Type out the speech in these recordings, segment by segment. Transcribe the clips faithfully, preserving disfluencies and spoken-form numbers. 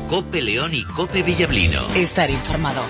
Cope León y Cope Villablino. Estar informado.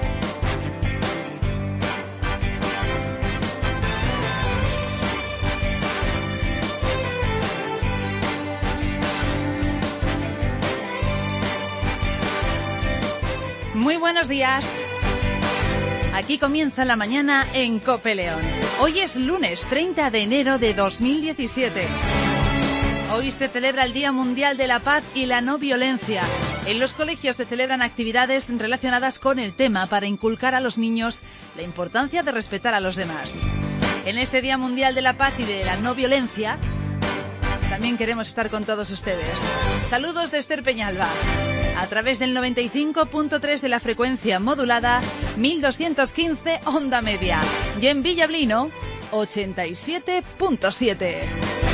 Muy buenos días. Aquí comienza la mañana en Cope León. Hoy es lunes treinta de enero de dos mil diecisiete. Hoy se celebra el Día Mundial de la Paz y la No Violencia. En los colegios se celebran actividades relacionadas con el tema para inculcar a los niños la importancia de respetar a los demás. En este Día Mundial de la Paz y de la No Violencia también queremos estar con todos ustedes. Saludos de Esther Peñalba. A través del noventa y cinco punto tres de la frecuencia modulada, mil doscientos quince onda media. Y en Villablino, ochenta y siete punto siete.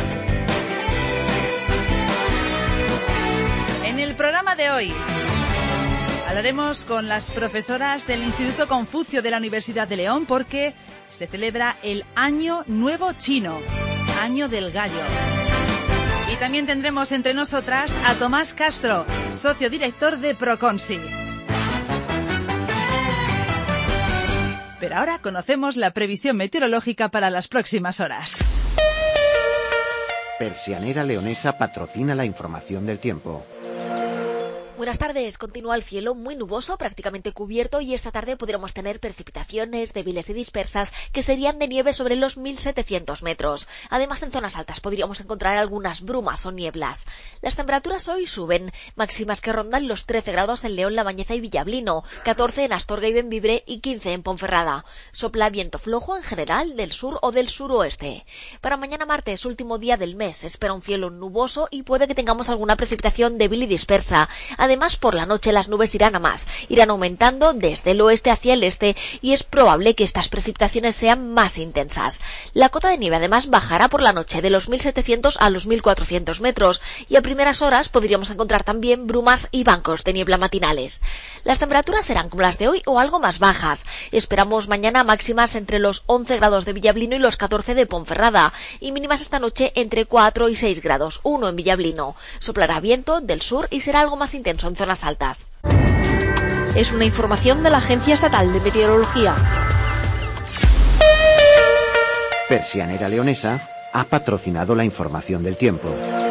En el programa de hoy hablaremos con las profesoras del Instituto Confucio de la Universidad de León porque se celebra el Año Nuevo Chino, Año del Gallo. Y también tendremos entre nosotras a Tomás Castro, socio director de Proconsi. Pero ahora conocemos la previsión meteorológica para las próximas horas. Persianera Leonesa patrocina la información del tiempo. Buenas tardes. Continúa el cielo muy nuboso, prácticamente cubierto, y esta tarde podremos tener precipitaciones débiles y dispersas que serían de nieve sobre los mil setecientos metros. Además, en zonas altas podríamos encontrar algunas brumas o nieblas. Las temperaturas hoy suben, máximas que rondan los trece grados en León, La Bañeza y Villablino, catorce en Astorga y Bembibre y quince en Ponferrada. Sopla viento flojo en general del sur o del suroeste. Para mañana martes, último día del mes, espera un cielo nuboso y puede que tengamos alguna precipitación débil y dispersa. Además, por la noche las nubes irán a más, irán aumentando desde el oeste hacia el este y es probable que estas precipitaciones sean más intensas. La cota de nieve además bajará por la noche de los mil setecientos a los mil cuatrocientos metros y a primeras horas podríamos encontrar también brumas y bancos de niebla matinales. Las temperaturas serán como las de hoy o algo más bajas. Esperamos mañana máximas entre los once grados de Villablino y los catorce de Ponferrada y mínimas esta noche entre cuatro y seis grados, uno en Villablino. Soplará viento del sur y será algo más intenso en zonas altas. Es una información de la Agencia Estatal de Meteorología. Persianera Leonesa ha patrocinado la información del tiempo.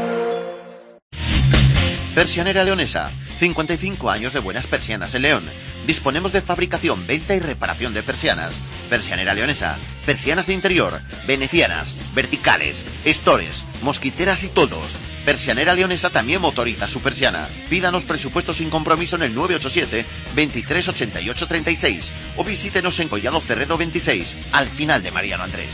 Persianera Leonesa, cincuenta y cinco años de buenas persianas en León. Disponemos de fabricación, venta y reparación de persianas. Persianera Leonesa, persianas de interior, venecianas, verticales, estores, mosquiteras y toldos. Persianera Leonesa también motoriza su persiana. Pídanos presupuesto sin compromiso en el nueve ocho siete, veintitrés ochenta y ocho treinta y seis o visítenos en Collado Cerredo veintiséis, al final de Mariano Andrés.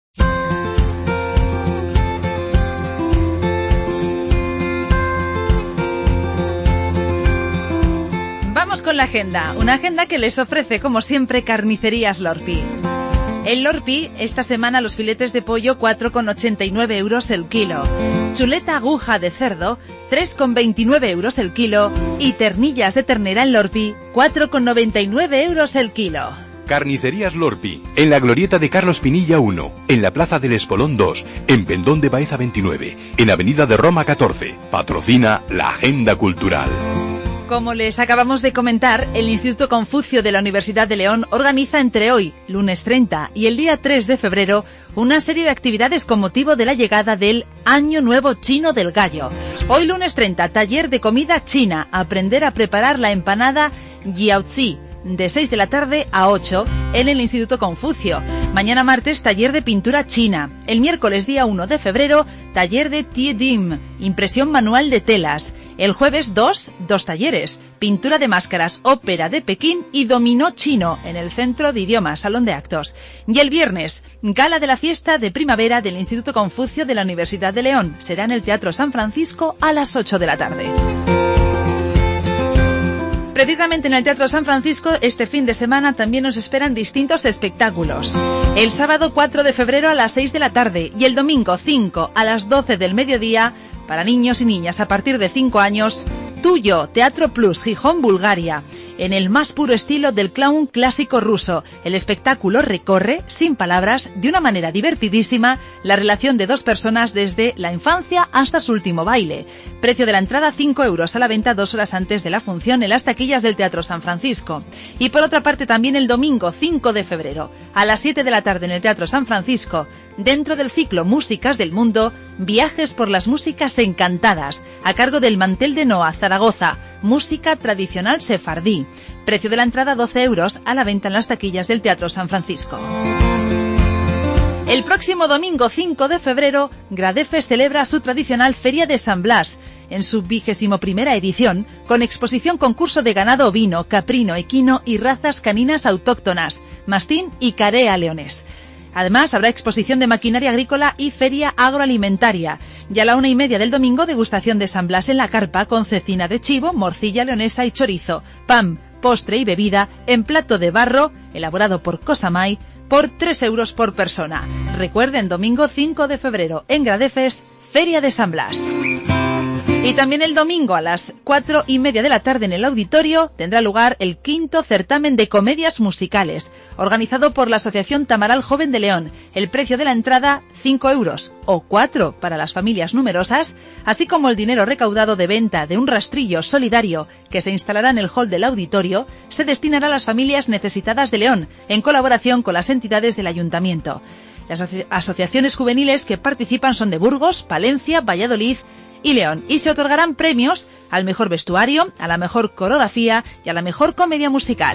Vamos con la agenda, una agenda que les ofrece como siempre Carnicerías Lorpi. En Lorpi, esta semana los filetes de pollo cuatro con ochenta y nueve euros el kilo, chuleta aguja de cerdo tres con veintinueve euros el kilo y ternillas de ternera en Lorpi cuatro con noventa y nueve euros el kilo. Carnicerías Lorpi, en la glorieta de Carlos Pinilla uno, en la plaza del Espolón dos, en Pendón de Baeza veintinueve, en avenida de Roma catorce. Patrocina la Agenda Cultural. Como les acabamos de comentar, el Instituto Confucio de la Universidad de León organiza entre hoy, lunes treinta, y el día tres de febrero, una serie de actividades con motivo de la llegada del Año Nuevo Chino del Gallo. Hoy, lunes treinta, taller de comida china, aprender a preparar la empanada Jiaozi, de seis de la tarde a ocho, en el Instituto Confucio. Mañana martes, taller de pintura china. El miércoles, día uno de febrero, taller de Tie Dim, impresión manual de telas. El jueves dos, dos talleres, pintura de máscaras, ópera de Pekín y dominó chino en el Centro de Idiomas, Salón de Actos. Y el viernes, gala de la fiesta de primavera del Instituto Confucio de la Universidad de León. Será en el Teatro San Francisco a las ocho de la tarde. Precisamente en el Teatro San Francisco, este fin de semana también nos esperan distintos espectáculos. El sábado cuatro de febrero a las seis de la tarde y el domingo cinco a las doce del mediodía, para niños y niñas a partir de cinco años, Tuyo, Teatro Plus, Gijón, Bulgaria. en el más puro estilo del clown clásico ruso. El espectáculo recorre, sin palabras, de una manera divertidísima, la relación de dos personas desde la infancia hasta su último baile. Precio de la entrada cinco euros a la venta dos horas antes de la función en las taquillas del Teatro San Francisco. Y por otra parte también el domingo cinco de febrero, a las siete de la tarde en el Teatro San Francisco, dentro del ciclo Músicas del Mundo, Viajes por las Músicas Encantadas, a cargo del Mantel de Noa, Zaragoza, música tradicional sefardí. Precio de la entrada doce euros a la venta en las taquillas del Teatro San Francisco. El próximo domingo cinco de febrero, Gradefes celebra su tradicional Feria de San Blas, en su vigésimo primera edición, con exposición concurso de ganado ovino, caprino, equino y razas caninas autóctonas, mastín y carea leonés. Además, habrá exposición de maquinaria agrícola y feria agroalimentaria. Y a la una y media del domingo, degustación de San Blas en la carpa con cecina de chivo, morcilla leonesa y chorizo, pan, postre y bebida en plato de barro, elaborado por Cosamay, por tres euros por persona. Recuerden, domingo cinco de febrero, en Gradefes, Feria de San Blas. Y también el domingo a las cuatro y media de la tarde en el auditorio tendrá lugar el quinto certamen de comedias musicales, organizado por la Asociación Tamaral Joven de León. El precio de la entrada, cinco euros o cuatro para las familias numerosas, así como el dinero recaudado de venta de un rastrillo solidario que se instalará en el hall del auditorio, se destinará a las familias necesitadas de León, en colaboración con las entidades del ayuntamiento. Las aso- asociaciones juveniles que participan son de Burgos, Palencia, Valladolid y León, y se otorgarán premios al mejor vestuario, a la mejor coreografía y a la mejor comedia musical.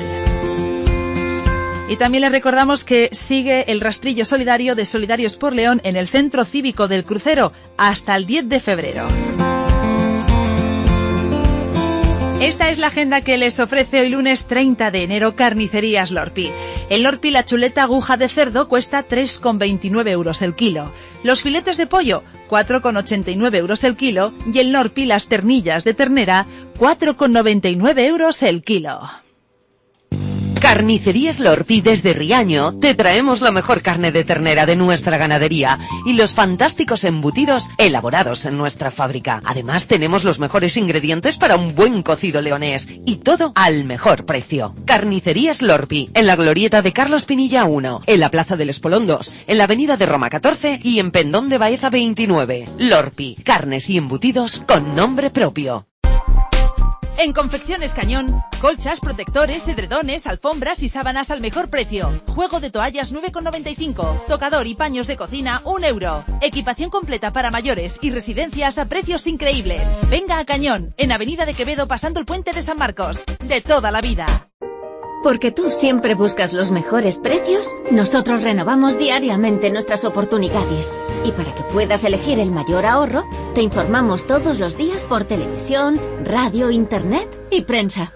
Y también les recordamos que sigue el rastrillo solidario de Solidarios por León en el Centro Cívico del Crucero hasta el diez de febrero. Esta es la agenda que les ofrece hoy lunes treinta de enero Carnicerías Lorpi. En Lorpi la chuleta aguja de cerdo cuesta tres con veintinueve euros el kilo. Los filetes de pollo, cuatro con ochenta y nueve euros el kilo. Y en Lorpi las ternillas de ternera, cuatro con noventa y nueve euros el kilo. Carnicerías Lorpi desde Riaño te traemos la mejor carne de ternera de nuestra ganadería y los fantásticos embutidos elaborados en nuestra fábrica. Además tenemos los mejores ingredientes para un buen cocido leonés y todo al mejor precio. Carnicerías Lorpi, en la glorieta de Carlos Pinilla uno, en la Plaza del Espolón dos, en la avenida de Roma catorce y en Pendón de Baeza veintinueve. Lorpi, carnes y embutidos con nombre propio. En Confecciones Cañón, colchas, protectores, edredones, alfombras y sábanas al mejor precio. Juego de toallas nueve con noventa y cinco. Tocador y paños de cocina un euro. Equipación completa para mayores y residencias a precios increíbles. Venga a Cañón, en Avenida de Quevedo pasando el Puente de San Marcos. De toda la vida. Porque tú siempre buscas los mejores precios, nosotros renovamos diariamente nuestras oportunidades. Y para que puedas elegir el mayor ahorro, te informamos todos los días por televisión, radio, internet y prensa.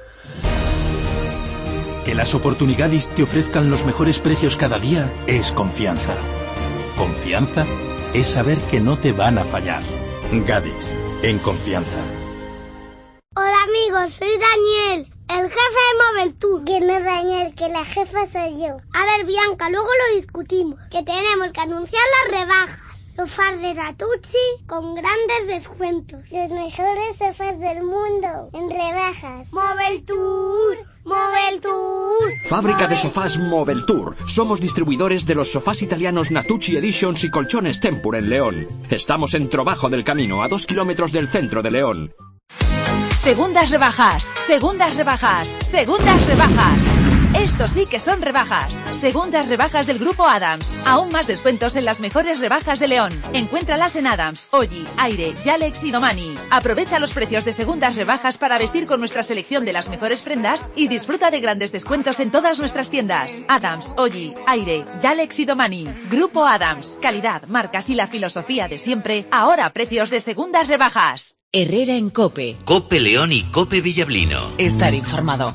Que las oportunidades te ofrezcan los mejores precios cada día es confianza. Confianza es saber que no te van a fallar. Gadis, en confianza. Hola amigos, soy Daniel, el jefe de Moveltour. ¿Quién es Daniel? Que la jefa soy yo. A ver, Bianca, luego lo discutimos. Que tenemos que anunciar las rebajas. Sofás de Natuzzi con grandes descuentos. Los mejores sofás del mundo en rebajas. Moveltour, Moveltour. Fábrica de sofás Moveltour. Somos distribuidores de los sofás italianos Natuzzi Editions y colchones Tempur en León. Estamos en Trobajo del Camino, a dos kilómetros del centro de León. Segundas rebajas, segundas rebajas, segundas rebajas. Esto sí que son rebajas. Segundas rebajas del Grupo Adams. Aún más descuentos en las mejores rebajas de León. Encuéntralas en Adams, Olli, Aire, Yalex y Domani. Aprovecha los precios de segundas rebajas para vestir con nuestra selección de las mejores prendas y disfruta de grandes descuentos en todas nuestras tiendas. Adams, Olli, Aire, Yalex y Domani. Grupo Adams. Calidad, marcas y la filosofía de siempre. Ahora a precios de segundas rebajas. Herrera en COPE. COPE León y COPE Villablino. Estar informado.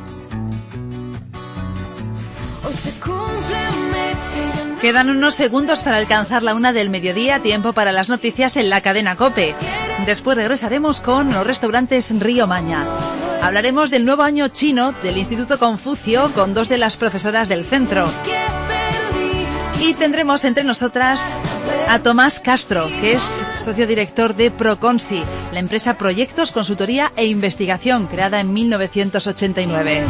Quedan unos segundos para alcanzar la una del mediodía, tiempo para las noticias en la cadena COPE. Después regresaremos con los restaurantes Río Maña. Hablaremos del nuevo año chino del Instituto Confucio con dos de las profesoras del centro. Y tendremos entre nosotras A Tomás Castro, que es socio director de Proconsi, la empresa Proyectos, Consultoría e Investigación, creada en mil novecientos ochenta y nueve.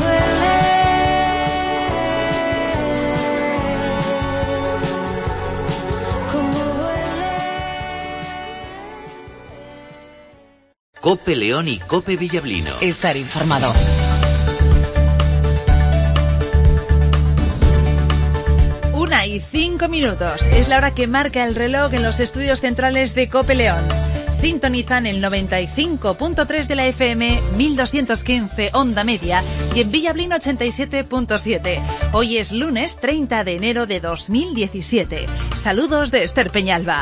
Cope León y Cope Villablino. Estar informado. Una y cinco minutos. Es la hora que marca el reloj en los estudios centrales de Cope León. Sintonizan el noventa y cinco punto tres de la F M, mil doscientos quince onda media y en Villablino ochenta y siete punto siete. Hoy es lunes treinta de enero de dos mil diecisiete. Saludos de Esther Peñalba.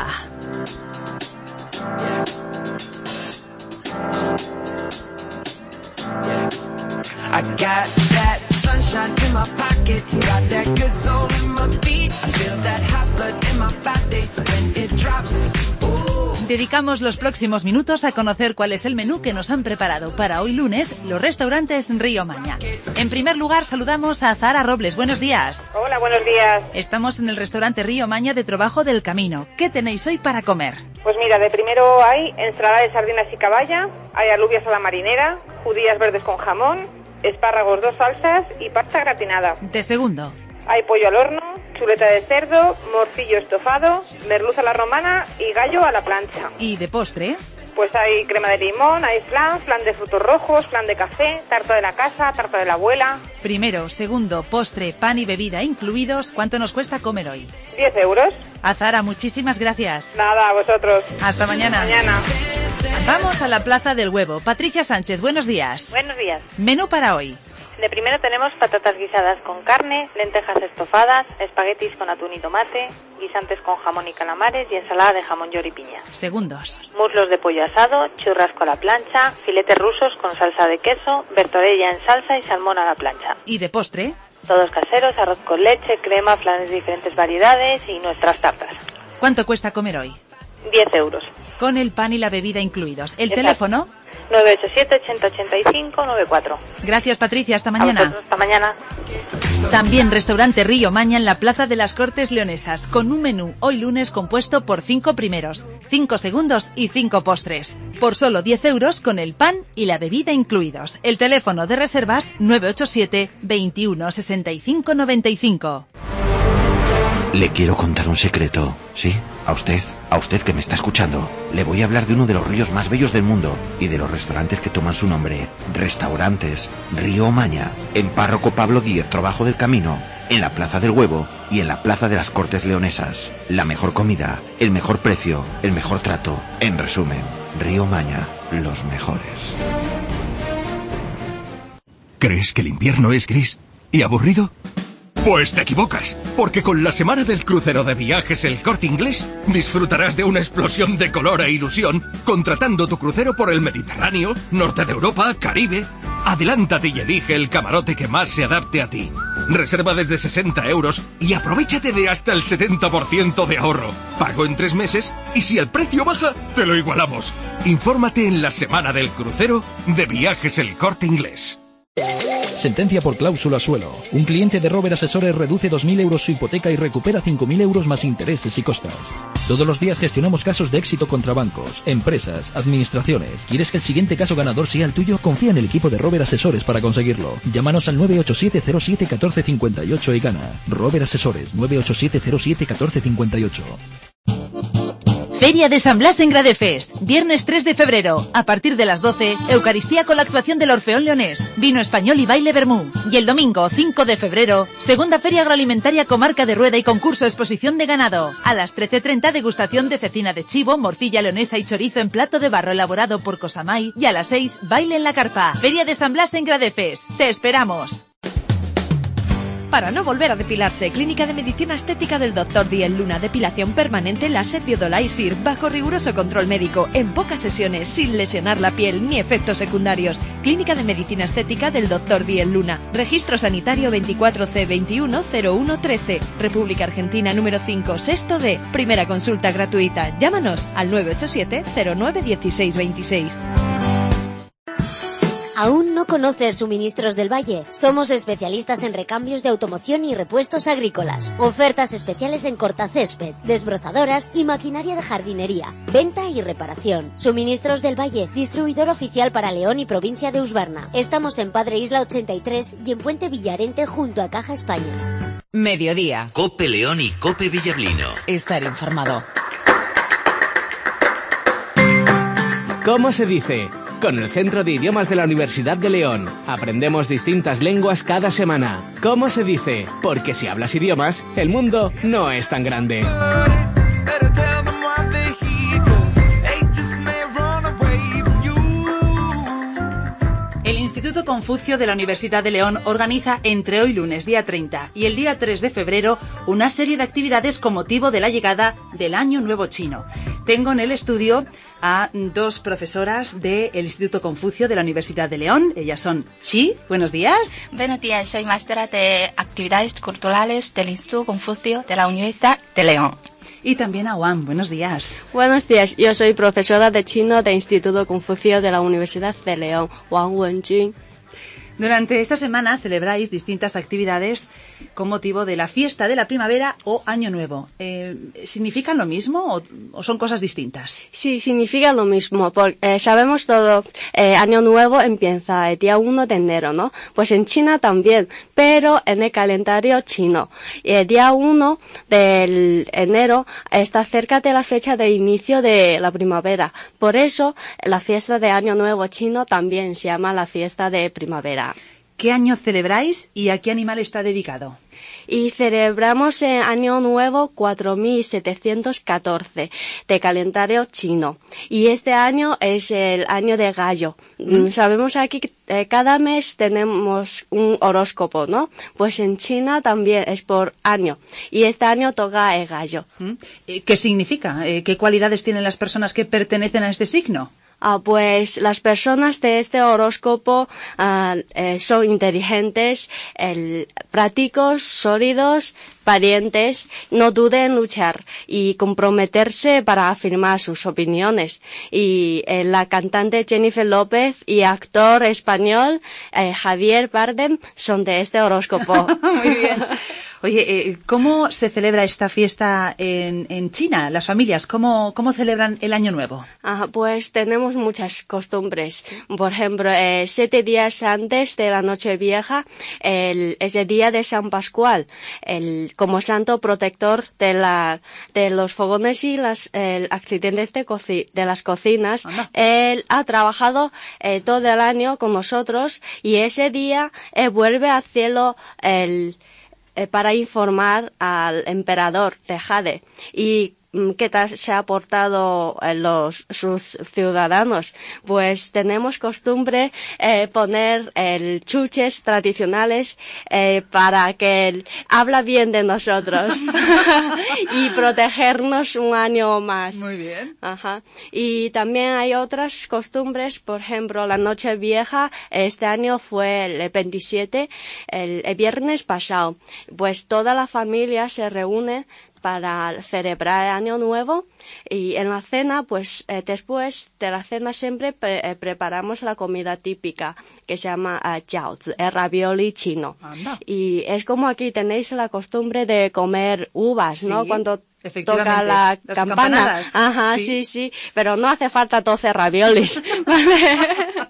I got that sunshine in my pocket, got that good soul in my feet, I feel that hot blood in my body when it drops. Dedicamos los próximos minutos a conocer cuál es el menú que nos han preparado para hoy lunes los restaurantes Río Maña. En primer lugar, saludamos a Zahara Robles. Buenos días. Hola, buenos días. Estamos en el restaurante Río Maña de Trabajo del Camino. ¿Qué tenéis hoy para comer? Pues mira, de primero hay ensalada de sardinas y caballa, hay alubias a la marinera, judías verdes con jamón, espárragos, dos salsas y pasta gratinada. De segundo. Hay pollo al horno, chuleta de cerdo, morcillo estofado, merluza a la romana y gallo a la plancha. ¿Y de postre? Pues hay crema de limón, hay flan, flan de frutos rojos, flan de café, tarta de la casa, tarta de la abuela. Primero, segundo, postre, pan y bebida incluidos. ¿Cuánto nos cuesta comer hoy? diez euros. A Zahara, muchísimas gracias. Nada, a vosotros. Hasta mañana. Mañana. Vamos a la Plaza del Huevo. Patricia Sánchez, buenos días. Buenos días. Menú para hoy. De primero tenemos patatas guisadas con carne, lentejas estofadas, espaguetis con atún y tomate, guisantes con jamón y calamares y ensalada de jamón york y piña. Segundos. Muslos de pollo asado, churrasco a la plancha, filetes rusos con salsa de queso, bertorella en salsa y salmón a la plancha. ¿Y de postre? Todos caseros, arroz con leche, crema, flanes de diferentes variedades y nuestras tartas. ¿Cuánto cuesta comer hoy? diez euros. Con el pan y la bebida incluidos. ¿El Exacto. teléfono? nueve ocho siete, ochenta ochenta y cinco, noventa y cuatro. Gracias, Patricia. Hasta mañana. Hasta mañana. También restaurante Río Maña en la Plaza de las Cortes Leonesas, con un menú hoy lunes compuesto por cinco primeros, cinco segundos y cinco postres. Por solo diez euros con el pan y la bebida incluidos. El teléfono de reservas nueve ocho siete, veintiuno, sesenta y cinco, noventa y cinco. Le quiero contar un secreto, ¿sí? A usted, a usted que me está escuchando. Le voy a hablar de uno de los ríos más bellos del mundo y de los restaurantes que toman su nombre. Restaurantes Río Maña, en Párroco Pablo Díez, Trabajo del Camino, en la Plaza del Huevo y en la Plaza de las Cortes Leonesas. La mejor comida, el mejor precio, el mejor trato. En resumen, Río Maña, los mejores. ¿Crees que el invierno es gris y aburrido? Pues te equivocas, porque con la semana del crucero de viajes El Corte Inglés disfrutarás de una explosión de color e ilusión contratando tu crucero por el Mediterráneo, Norte de Europa, Caribe. Adelántate y elige el camarote que más se adapte a ti. Reserva desde sesenta euros y aprovéchate de hasta el setenta por ciento de ahorro. Pago en tres meses y si el precio baja, te lo igualamos. Infórmate en la semana del crucero de Viajes El Corte Inglés. Sentencia por cláusula suelo. Un cliente de Rober Asesores reduce dos mil euros su hipoteca y recupera cinco mil euros más intereses y costas. Todos los días gestionamos casos de éxito contra bancos, empresas, administraciones. ¿Quieres que el siguiente caso ganador sea el tuyo? Confía en el equipo de Rober Asesores para conseguirlo. Llámanos al nueve ocho siete, cero siete, uno cuatro cinco ocho y gana. Rober Asesores, nueve ocho siete, cero siete, uno cuatro cinco ocho. Feria de San Blas en Gradefes, viernes tres de febrero, a partir de las doce, Eucaristía con la actuación del Orfeón Leonés, vino español y baile vermú. Y el domingo cinco de febrero, segunda Feria Agroalimentaria Comarca de Rueda y concurso exposición de ganado. A las trece treinta, degustación de cecina de chivo, morcilla leonesa y chorizo en plato de barro elaborado por Cosamay. Y a las seis, baile en la carpa. Feria de San Blas en Gradefes. ¡Te esperamos! Para no volver a depilarse, Clínica de Medicina Estética del doctor Diel Luna, depilación permanente láser Biodolai-Sir, bajo riguroso control médico, en pocas sesiones, sin lesionar la piel ni efectos secundarios. Clínica de Medicina Estética del doctor Diel Luna, registro sanitario veinticuatro C veintiuno cero uno trece, República Argentina número cinco, sexto D, primera consulta gratuita. Llámanos al nueve ocho siete, cero nueve, uno seis dos seis. ¿Aún no conoces Suministros del Valle? Somos especialistas en recambios de automoción y repuestos agrícolas. Ofertas especiales en cortacésped, desbrozadoras y maquinaria de jardinería. Venta y reparación. Suministros del Valle, distribuidor oficial para León y provincia de Usbarna. Estamos en Padre Isla ochenta y tres y en Puente Villarente junto a Caja España. Mediodía. Cope León y Cope Villablino. Estar informado. ¿Cómo se dice? Con el Centro de Idiomas de la Universidad de León. Aprendemos distintas lenguas cada semana. ¿Cómo se dice? Porque si hablas idiomas, el mundo no es tan grande. El Instituto Confucio de la Universidad de León organiza entre hoy lunes, día treinta, y el día tres de febrero una serie de actividades con motivo de la llegada del Año Nuevo Chino. Tengo en el estudio a dos profesoras del Instituto Confucio de la Universidad de León. Ellas son Chi. Buenos días. Buenos días, soy maestra de actividades culturales del Instituto Confucio de la Universidad de León. Y también a Wang. Buenos días. Buenos días, yo soy profesora de chino del Instituto Confucio de la Universidad de León, Wang Wenjun. Durante esta semana celebráis distintas actividades con motivo de la fiesta de la primavera o Año Nuevo. Eh, ¿Significan lo mismo o, o son cosas distintas? Sí, significa lo mismo, porque eh, sabemos todo, eh, Año Nuevo empieza el día uno de enero, ¿no? Pues en China también, pero en el calendario chino. El día uno de enero está cerca de la fecha de inicio de la primavera. Por eso, la fiesta de Año Nuevo chino también se llama la fiesta de primavera. ¿Qué año celebráis y a qué animal está dedicado? Y celebramos el Año Nuevo cuatro mil setecientos catorce de calendario chino. Y este año es el año de gallo. ¿Mm? Sabemos aquí que eh, cada mes tenemos un horóscopo, ¿no? Pues en China también es por año. Y este año toca el gallo. ¿Mm? ¿Qué significa? ¿Qué cualidades tienen las personas que pertenecen a este signo? Ah, pues las personas de este horóscopo ah, eh, son inteligentes, el, prácticos, sólidos, valientes, no duden en luchar y comprometerse para afirmar sus opiniones. Y eh, la cantante Jennifer López y actor español eh, Javier Bardem son de este horóscopo. Muy bien. Oye, eh, ¿cómo se celebra esta fiesta en, en China? Las familias, ¿cómo, cómo celebran el Año Nuevo? Ah, pues tenemos muchas costumbres. Por ejemplo, eh, siete días antes de la Nochevieja el, es el día de San Pascual, el, como santo protector de, la, de los fogones y las el, accidentes de, coci, de las cocinas. Anda. Él ha trabajado eh, todo el año con nosotros y ese día eh, vuelve al cielo el para informar al emperador de Jade y qué tal se ha portado los sus ciudadanos. Pues tenemos costumbre eh, poner el chuches tradicionales eh, para que él habla bien de nosotros y protegernos un año más. Muy bien. Ajá. Y también hay otras costumbres, por ejemplo, la Nochevieja este año fue el veintisiete, el, el viernes pasado. Pues toda la familia se reúne para celebrar el Año Nuevo y en la cena, pues eh, después de la cena siempre pre eh, preparamos la comida típica que se llama uh, jiaozi, el ravioli chino. Anda. Y es como aquí tenéis la costumbre de comer uvas, ¿no? Sí, cuando toca la las campana. Ajá, sí. sí, sí, pero no hace falta doce raviolis. ¿Vale?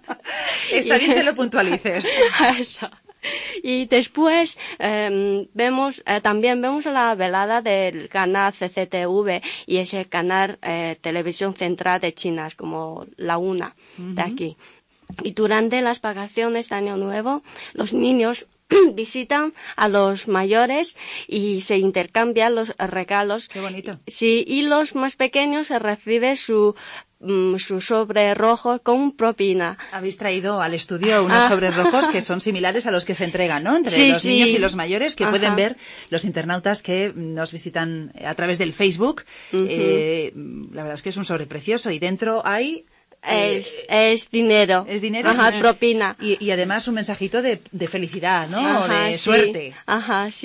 Está bien que lo puntualices. Eso. Y después eh, vemos eh, también vemos la velada del canal C C T V y ese canal eh, televisión central de China, es como la una uh-huh. de aquí. Y durante las vacaciones de Año Nuevo los niños visitan a los mayores y se intercambian los regalos. Qué bonito. Sí, y los más pequeños reciben su su sobre rojo con propina. Habéis traído al estudio unos ah. sobres rojos que son similares a los que se entregan, ¿no? Entre sí, los sí. niños y los mayores, que Ajá. pueden ver los internautas que nos visitan a través del Facebook. Uh-huh. eh, la verdad es que es un sobre precioso y dentro hay... Es, eh, es dinero. Es dinero. Ajá, propina. Y, y además un mensajito de, de felicidad, ¿no? Ajá, de sí. suerte. Ajá, sí.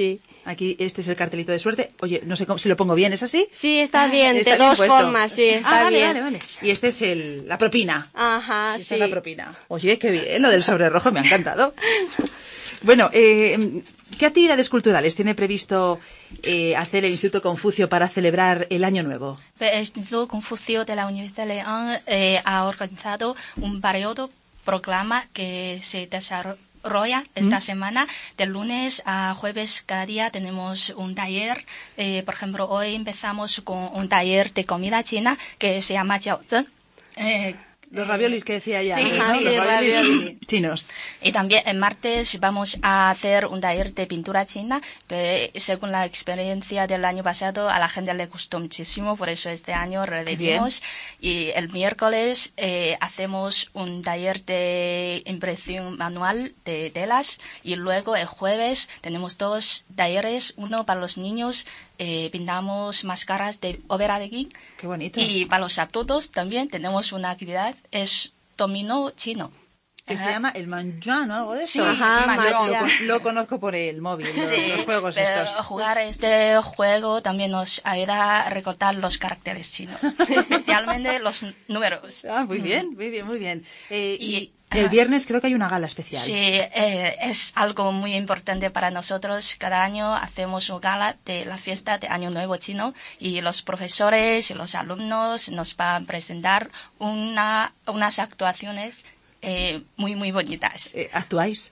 Aquí este es el cartelito de suerte. Oye, no sé cómo, si lo pongo bien, ¿es así? Sí, está bien, Está de bien dos puesto. formas, sí, está ah, vale, bien. vale, vale. Y este es el, la propina. Ajá, Esta sí. es la propina. Oye, qué bien, lo del sobre rojo me ha encantado. Bueno, eh, ¿qué actividades culturales tiene previsto eh, hacer el Instituto Confucio para celebrar el Año Nuevo? El Instituto Confucio de la Universidad de León eh, ha organizado un periodo programa que se desarrolla esta ¿Mm? semana. De lunes a jueves cada día tenemos un taller. Eh, por ejemplo, hoy empezamos con un taller de comida china que se llama jiaozhen. Eh, Los raviolis que decía ya. Sí, ¿no? sí, Los sí, raviolis ravioli. chinos. Y también el martes vamos a hacer un taller de pintura china, que según la experiencia del año pasado a la gente le gustó muchísimo, por eso este año repetimos. Y el miércoles eh, hacemos un taller de impresión manual de telas y luego el jueves tenemos dos talleres, uno para los niños. Eh, pintamos máscaras de ópera de King. Qué bonito. Y para los adultos también tenemos una actividad, es dominó chino. Que Ajá. se llama el Mahjong o algo de eso. Sí, Ajá, lo, Mahjong. lo conozco por el móvil, los, Sí, los juegos pero estos. jugar este juego también nos ayuda a recordar los caracteres chinos, especialmente los números. Ah, muy bien, muy bien, muy bien. Eh, y, Y- el viernes creo que hay una gala especial. Sí, eh, es algo muy importante para nosotros. Cada año hacemos una gala de la fiesta de Año Nuevo chino y los profesores y los alumnos nos van a presentar una, unas actuaciones eh, muy, muy bonitas. Eh, ¿Actuáis?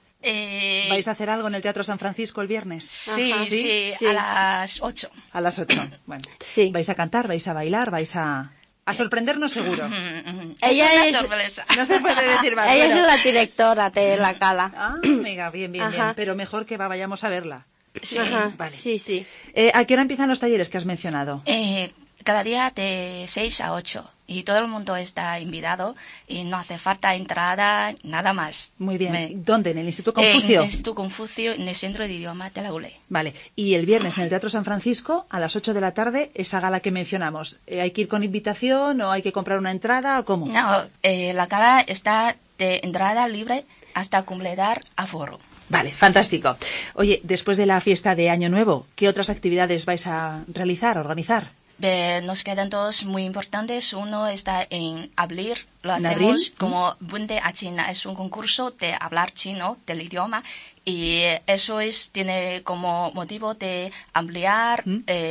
Eh, ¿Vais a hacer algo en el Teatro San Francisco el viernes? Sí, Ajá. sí, sí. a las ocho. A las ocho. Bueno, Sí. ¿vais a cantar, vais a bailar, vais a... A sorprendernos seguro. Ella es una es- sorpresa. No se puede decir más. Ella bueno. es la directora de la gala. Ah, venga, bien, bien, bien. Ajá. Pero mejor que va- vayamos a verla. Sí. Ajá, Vale. sí, sí. Eh, ¿A qué hora empiezan los talleres que has mencionado? Eh, cada día de seis a ocho y todo el mundo está invitado y no hace falta entrada, nada más. Muy bien. Me- ¿Dónde? ¿En el Instituto Eh, Confucio? en el Instituto Confucio, en el Centro de Idiomas de la U L E. Vale. Y el viernes en el Teatro San Francisco, a las ocho de la tarde, esa gala que mencionamos. Eh, ¿Hay que ir con invitación o hay que comprar una entrada o cómo? No, eh, la gala está de entrada libre hasta completar aforo. Vale, fantástico. Oye, después de la fiesta de Año Nuevo, ¿qué otras actividades vais a realizar, organizar? Eh, nos quedan dos muy importantes. Uno está en abril. Lo ¿En hacemos abril? como Bunde a China. Es un concurso de hablar chino, del idioma. Y eso es tiene como motivo de ampliar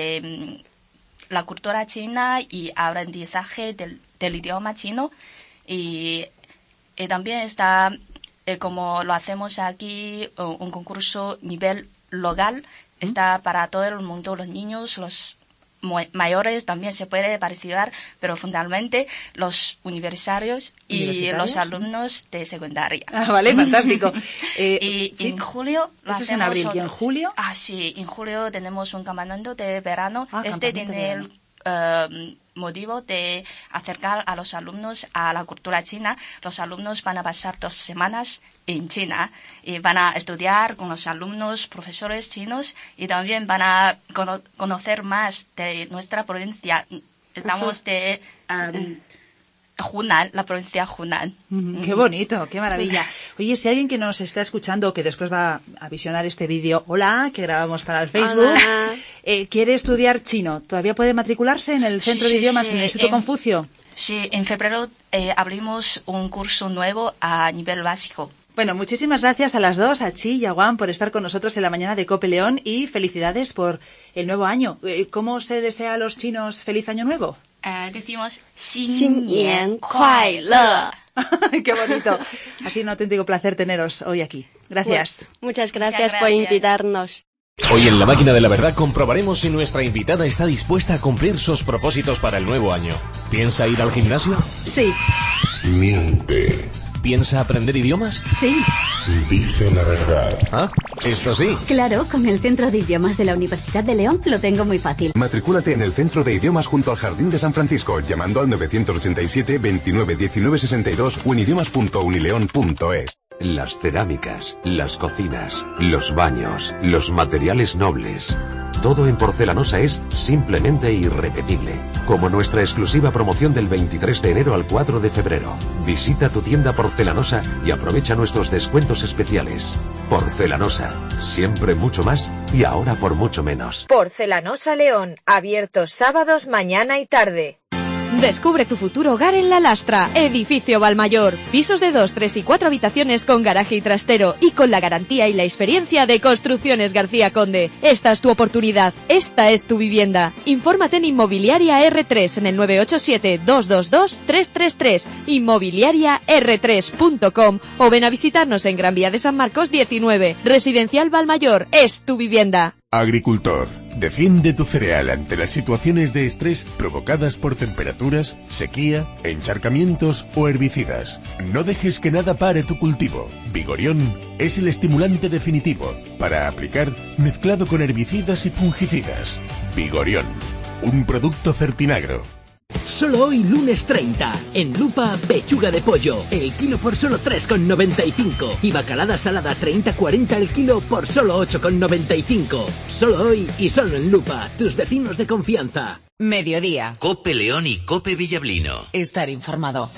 eh, la cultura china y aprendizaje del, del idioma chino. Y, y también está, eh, como lo hacemos aquí, un, un concurso nivel local. Está para todo el mundo, los niños, los mu- mayores también se puede participar, pero fundamentalmente los universitarios y ¿Universitarios? los alumnos de secundaria. Ah, vale, fantástico. Eh, y sí. en julio lo Eso es hacemos en abril. ¿Y en otros. julio? Ah, sí, en julio tenemos un campamento de verano. Ah, este campamento de tiene el eh, motivo de acercar a los alumnos a la cultura china. Los alumnos van a pasar dos semanas en China y van a estudiar con los alumnos, profesores chinos y también van a cono- conocer más de nuestra provincia. Estamos de um, Hunan, la provincia de Hunan. Mm, Qué bonito, qué maravilla. Oye, si alguien que nos está escuchando, que después va a visionar este vídeo, hola, que grabamos para el Facebook, Hola. eh, quiere estudiar chino, ¿todavía puede matricularse en el Sí, Centro sí, de Idiomas, sí, en el Instituto en- Confucio? Sí, en febrero eh, abrimos un curso nuevo a nivel básico. Bueno, muchísimas gracias a las dos, a Chi y a Juan, por estar con nosotros en la mañana de Cope León y felicidades por el nuevo año. Eh, ¿Cómo se desea a los chinos feliz año nuevo? Eh, decimos Xin Nian Kuai Le. Qué bonito. Ha sido un auténtico placer teneros hoy aquí. Gracias. Muchas gracias, Muchas por gracias. invitarnos. Hoy en la máquina de la verdad comprobaremos si nuestra invitada está dispuesta a cumplir sus propósitos para el nuevo año. ¿Piensa ir al gimnasio? Sí. Miente. ¿Piensa aprender idiomas? Sí. Dice la verdad. Ah, esto sí. Claro, con el Centro de Idiomas de la Universidad de León lo tengo muy fácil. Matricúlate en el Centro de Idiomas junto al Jardín de San Francisco, llamando al nueve ochenta y siete, veintinueve, diecinueve, sesenta y dos o en idiomas punto unileón punto es. Las cerámicas, las cocinas, los baños, los materiales nobles. Todo en Porcelanosa es simplemente irrepetible. Como nuestra exclusiva promoción del veintitrés de enero al cuatro de febrero. Visita tu tienda Porcelanosa y aprovecha nuestros descuentos especiales. Porcelanosa, siempre mucho más y ahora por mucho menos. Porcelanosa León, abiertos sábados, mañana y tarde. Descubre tu futuro hogar en La Lastra, Edificio Valmayor. Pisos de dos, tres y cuatro habitaciones con garaje y trastero y con la garantía y la experiencia de Construcciones García Conde. Esta es tu oportunidad, esta es tu vivienda. Infórmate en Inmobiliaria erre tres en el nueve ocho siete, dos dos dos, tres tres tres, inmobiliaria erre tres punto com o ven a visitarnos en Gran Vía de San Marcos diecinueve. Residencial Valmayor, es tu vivienda. Agricultor, defiende tu cereal ante las situaciones de estrés provocadas por temperaturas, sequía, encharcamientos o herbicidas. No dejes que nada pare tu cultivo. Vigorión es el estimulante definitivo para aplicar mezclado con herbicidas y fungicidas. Vigorión, un producto Certinagro. Solo hoy, lunes treinta, en Lupa, pechuga de pollo, el kilo por solo tres con noventa y cinco. Y bacalada salada treinta cuarenta el kilo por solo ocho con noventa y cinco. Solo hoy y solo en Lupa, tus vecinos de confianza. Mediodía. Cope León y Cope Villablino. Estar informado.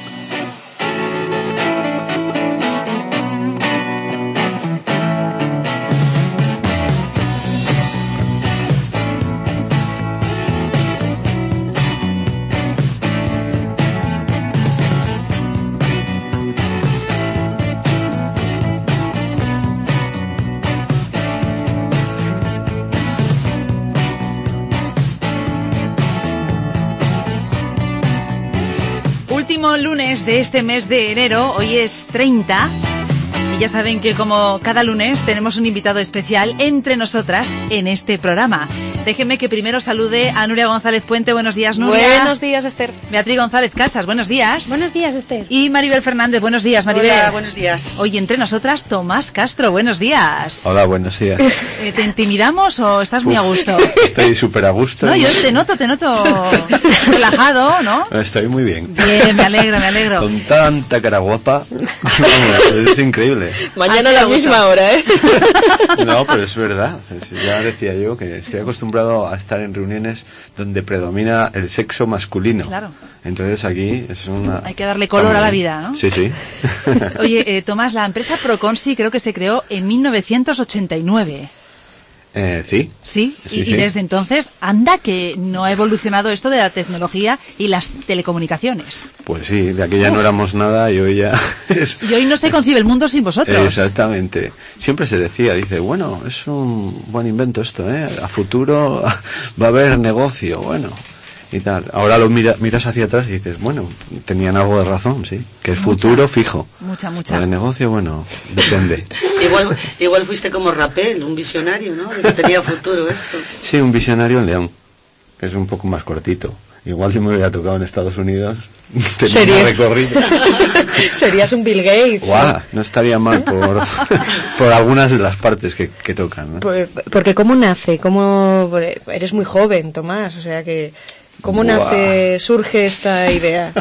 Último lunes de este mes de enero, hoy es treinta, y ya saben que como cada lunes tenemos un invitado especial entre nosotras en este programa. Déjenme que primero salude a Nuria González Puente. Buenos días, Nuria. Buenos días, Esther. Beatriz González Casas, buenos días. Buenos días, Esther. Y Maribel Fernández, buenos días, Maribel. Hola, buenos días. Hoy entre nosotras, Tomás Castro, buenos días. Hola, buenos días. Eh, ¿Te intimidamos o estás muy Uf, a gusto? Estoy súper a gusto. No, yo te noto, te noto relajado, ¿no? Estoy muy bien. Bien, me alegro, me alegro. Con tanta cara guapa, es increíble. Mañana a la misma hora, ¿eh? No, pero es verdad. Ya decía yo que estoy acostumbrado a estar en reuniones donde predomina el sexo masculino. Claro. Entonces aquí es una... Hay que darle color a la vida, ¿no? Sí, sí. Oye, eh, Tomás, la empresa Proconsi creo que se creó en mil novecientos ochenta y nueve. Eh, sí. Sí, sí, y, sí. y desde entonces, anda que no ha evolucionado esto de la tecnología y las telecomunicaciones. Pues sí, de aquella no éramos nada y hoy ya... Es... Y hoy no se concibe el mundo sin vosotros. Exactamente. Siempre se decía, dice, bueno, es un buen invento esto, ¿eh? A futuro va a haber negocio, bueno, y tal. Ahora lo mira, miras hacia atrás y dices, bueno, tenían algo de razón, sí, que es Mucha. futuro fijo. Mucha, mucha. El negocio, bueno, depende. Igual, igual fuiste como Rapel, un visionario, ¿no? De que tenía futuro esto. Sí, un visionario en León, que es un poco más cortito. Igual si me hubiera tocado en Estados Unidos, tenía recorrido. Serías un Bill Gates. Guau, ¿sí? No estaría mal por, por algunas de las partes que, que tocan, ¿no? Pues, porque ¿cómo nace? ¿Cómo... Eres muy joven, Tomás, o sea que... ¿Cómo Buah. nace, surge esta idea?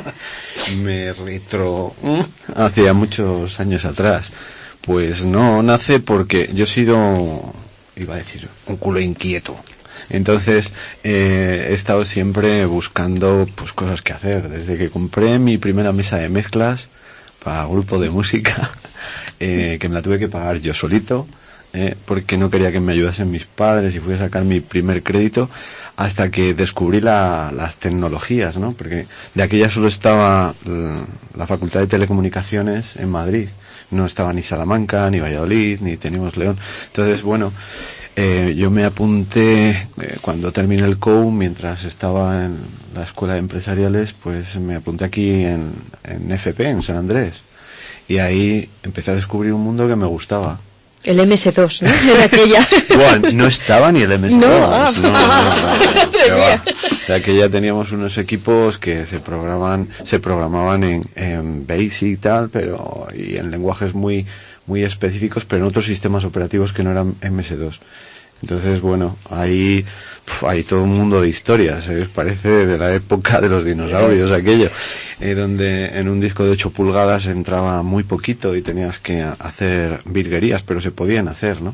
Me retro... Hacía muchos años atrás. Pues no, nace porque yo he sido, iba a decir, un culo inquieto. Entonces eh, he estado siempre buscando pues cosas que hacer. Desde que compré mi primera mesa de mezclas para grupo de música, eh, que me la tuve que pagar yo solito, eh, porque no quería que me ayudasen mis padres y fui a sacar mi primer crédito, hasta que descubrí la, las tecnologías, ¿no? Porque de aquella solo estaba la, la Facultad de Telecomunicaciones en Madrid. No estaba ni Salamanca, ni Valladolid, ni teníamos León. Entonces, bueno, eh, yo me apunté, eh, cuando terminé el C O U, mientras estaba en la Escuela de Empresariales, pues me apunté aquí en, en F P, en San Andrés. Y ahí empecé a descubrir un mundo que me gustaba. El eme ese dos, ¿no? De aquella. Bueno, no estaba ni el eme ese dos. No, ah, no, no, no, que va. De aquella teníamos unos equipos que se programaban, se programaban en, en BASIC y tal, pero y en lenguajes muy muy específicos, pero en otros sistemas operativos que no eran eme ese dos. Entonces, bueno, ahí pf, hay todo un mundo de historias, ¿eh? Parece de la época de los dinosaurios aquello, eh, donde en un disco de ocho pulgadas entraba muy poquito y tenías que hacer virguerías, pero se podían hacer, ¿no?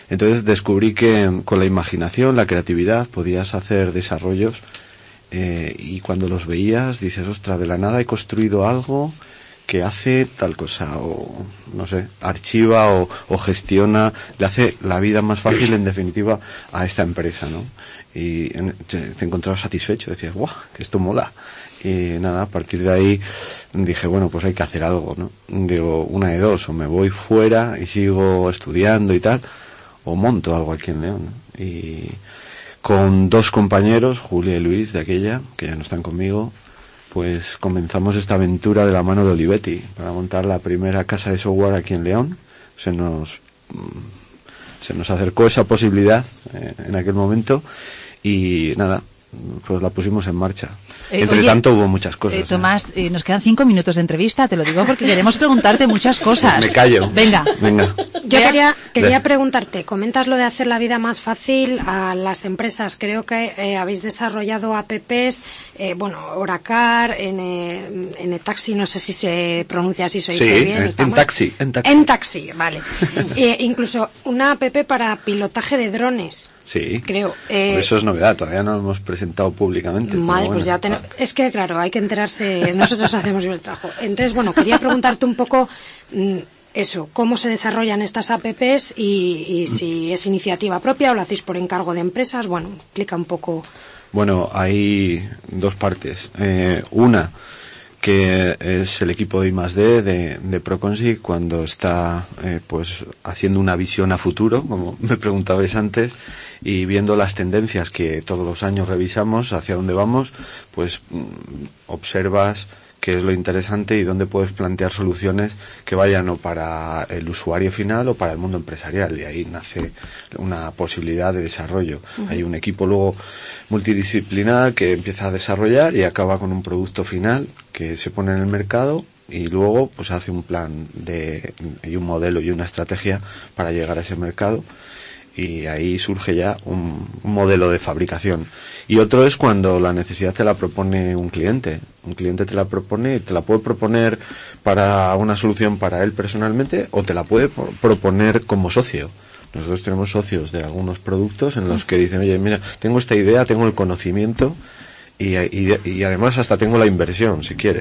Entonces descubrí que con la imaginación, la creatividad, podías hacer desarrollos eh, y cuando los veías dices, ostras, de la nada he construido algo que hace tal cosa, o no sé, archiva o, o gestiona, le hace la vida más fácil en definitiva a esta empresa, ¿no? Y en, te, te encontrabas satisfecho, decías, guau, que esto mola. Y nada, a partir de ahí dije, bueno, pues hay que hacer algo, ¿no? Digo, una de dos, o me voy fuera y sigo estudiando y tal, o monto algo aquí en León, ¿no? Y con dos compañeros, Julia y Luis de aquella, que ya no están conmigo, pues comenzamos esta aventura de la mano de Olivetti para montar la primera casa de software aquí en León. Se nos se nos acercó esa posibilidad eh, en aquel momento y nada, pues la pusimos en marcha. Eh, Entre oye, tanto hubo muchas cosas. Eh, Tomás, eh, nos quedan cinco minutos de entrevista, te lo digo porque queremos preguntarte muchas cosas. Me callo. Venga. Venga. Yo quería, quería preguntarte, comentas lo de hacer la vida más fácil a las empresas. Creo que eh, habéis desarrollado apps, eh, bueno, Oracar, en, eh, en Taxi, no sé si se pronuncia así, se dice sí, bien. en, en taxi, en taxi. En Taxi, vale. eh, incluso una app para pilotaje de drones. Sí, creo. Eh, eso es novedad, todavía no lo hemos presentado públicamente. Vale, bueno. pues ya tenemos. Es que, claro, hay que enterarse, nosotros hacemos bien el trabajo. Entonces, bueno, quería preguntarte un poco mmm, eso, cómo se desarrollan estas apps y, y si es iniciativa propia o lo hacéis por encargo de empresas. Bueno, explica un poco. Bueno, hay dos partes. Eh, una, que es el equipo de I más D de, de Proconsi cuando está eh, pues haciendo una visión a futuro, como me preguntabais antes, y viendo las tendencias que todos los años revisamos, hacia dónde vamos, pues mm, observas qué es lo interesante y dónde puedes plantear soluciones que vayan o para el usuario final o para el mundo empresarial, y ahí nace una posibilidad de desarrollo. Uh-huh. Hay un equipo luego multidisciplinar que empieza a desarrollar y acaba con un producto final que se pone en el mercado y luego pues hace un plan de y un modelo y una estrategia para llegar a ese mercado, y ahí surge ya un, un modelo de fabricación. Y otro es cuando la necesidad te la propone un cliente. Un cliente te la propone, te la puede proponer para una solución para él personalmente o te la puede proponer como socio. Nosotros tenemos socios de algunos productos en los que dicen, oye, mira, tengo esta idea, tengo el conocimiento y, y, y además hasta tengo la inversión, si quieres.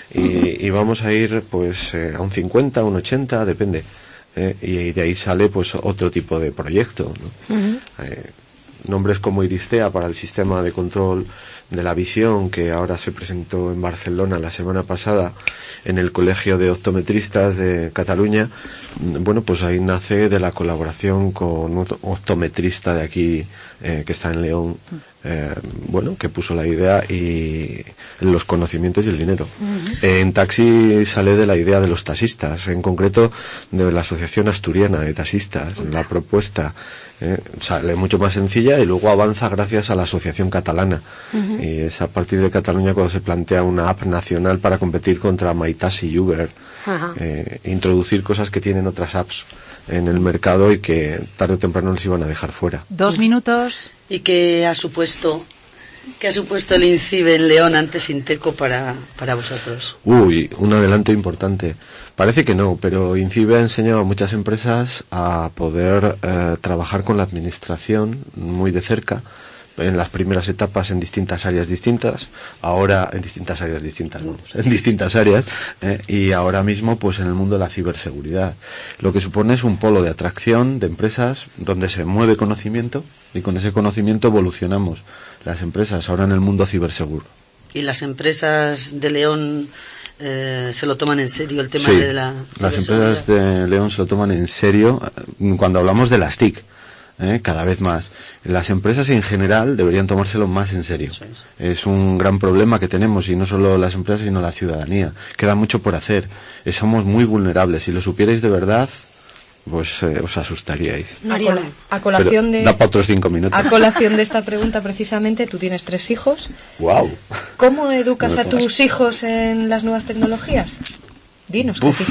Y, y vamos a ir pues eh, a un cincuenta, a un ochenta, depende. Eh, y de ahí sale pues otro tipo de proyecto, ¿no? Uh-huh. eh, nombres como Iristea para el sistema de control de la visión, que ahora se presentó en Barcelona la semana pasada en el Colegio de Optometristas de Cataluña. Bueno, pues ahí nace de la colaboración con un optometrista de aquí eh, que está en León, eh, bueno, que puso la idea y los conocimientos y el dinero. Uh-huh. eh, en Taxi sale de la idea de los taxistas, en concreto de la Asociación Asturiana de Taxistas. Uh-huh. La propuesta eh, sale mucho más sencilla y luego avanza gracias a la Asociación Catalana. Uh-huh. Y es a partir de Cataluña cuando se plantea una app nacional para competir contra MyTaxi y Uber. Uh-huh. eh, introducir cosas que tienen otras apps en el mercado y que tarde o temprano les iban a dejar fuera. Dos minutos. ¿Y qué ha supuesto, qué ha supuesto el INCIBE en León antes Inteco para, para vosotros? Uy, un adelanto importante. Parece que no, pero INCIBE ha enseñado a muchas empresas a poder eh, trabajar con la administración muy de cerca, en las primeras etapas en distintas áreas distintas, ahora en distintas áreas distintas, vamos, en distintas áreas, eh, y ahora mismo pues en el mundo de la ciberseguridad. Lo que supone es un polo de atracción de empresas donde se mueve conocimiento y con ese conocimiento evolucionamos las empresas ahora en el mundo ciberseguro. ¿Y las empresas de León eh, se lo toman en serio el tema sí, de la las empresas de León se lo toman en serio cuando hablamos de las T I C. ¿Eh? Cada vez más. Las empresas en general deberían tomárselo más en serio. Es. es un gran problema que tenemos, y no solo las empresas sino la ciudadanía. Queda mucho por hacer. Eh, somos muy vulnerables. Si lo supierais de verdad, pues eh, os asustaríais. María, a colación Pero de da para otros cinco minutos. A colación de esta pregunta precisamente, tú tienes tres hijos. Wow. ¿Cómo educas no a tus hijos en las nuevas tecnologías? Dinos, Uf.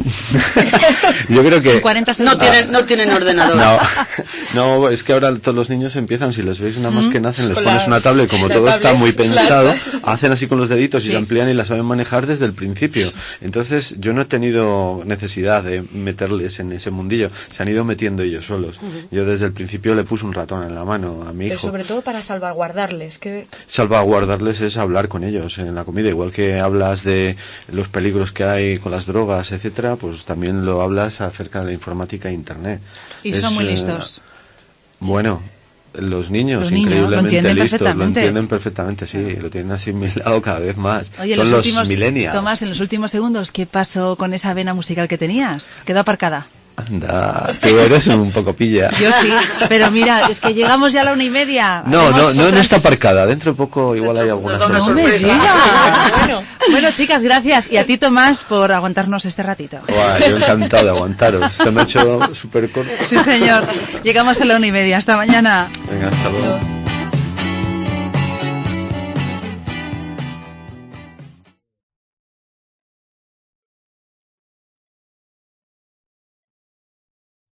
Yo creo que no tienen, no tienen ordenador. No, no, es que ahora todos los niños empiezan, si les veis nada más que nacen, les Con pones la, una tablet, como todo tablet, está muy pensado, claro. hacen así con los deditos Sí. y se amplían y la saben manejar desde el principio. Entonces yo no he tenido necesidad de meterles en ese mundillo, se han ido metiendo ellos solos. Ujú. Yo desde el principio le puse un ratón en la mano a mi Pero hijo. sobre todo para salvaguardarles. Que... Salvaguardarles es hablar con ellos en la comida, igual que hablas de los peligros que hay con las drogas, etcétera, pues también lo hablas acerca de la informática e internet. Y Es, son muy eh, listos. Bueno, los niños, Los niños lo increíblemente entienden listos, lo perfectamente. entienden perfectamente, sí, lo tienen asimilado cada vez más. Oye, en Son los, los últimos, millennials. Tomás, en los últimos segundos, ¿qué pasó con esa vena musical que tenías? ¿Quedó aparcada? Anda, tú eres un poco pilla. Yo sí, pero mira, es que llegamos ya a la una y media. No, Hacemos no, no, no otras- está aparcada. Dentro de poco igual hay alguna No me sorpresa. digas. bueno, bueno, chicas, gracias. Y a ti, Tomás, por aguantarnos este ratito. Guau, yo encantado de aguantaros. Se me ha hecho súper corto. Sí, señor. Llegamos a la una y media. Hasta mañana. Venga, hasta luego.